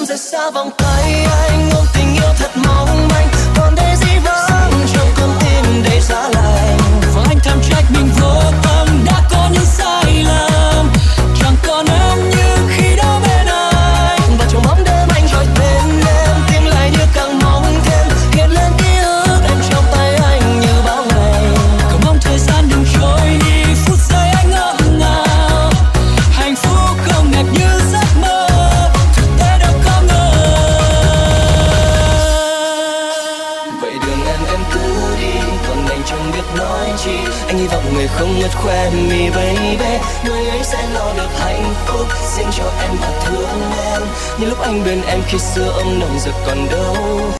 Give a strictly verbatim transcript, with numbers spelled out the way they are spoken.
rời xa vòng tay anh, ôm tình yêu thật mong manh, còn đây dĩ vãng trong con tim đầy giá lạnh. Và anh thầm trách mình vô tâm đã có những sai lầm, chẳng còn em như khi đó bên anh. Và trong bóng đêm anh gọi tên em, tim lại như càng mong thêm, hiện lên ký ức em trong tay anh như bao ngày. Cầu mong thời gian đừng trôi đi, phút giây anh ngỡ ngàng, hạnh phúc không đẹp như giấc mơ, thực tế đâu có ngờ. Vậy đường em em cứ đi, còn anh chẳng biết nói chi. Anh hy vọng người không ngất khoe mi baby, người ấy sẽ lo được hạnh phúc riêng cho em và thương em, như lúc anh bên em khi xưa ôm nồng giờ còn đâu.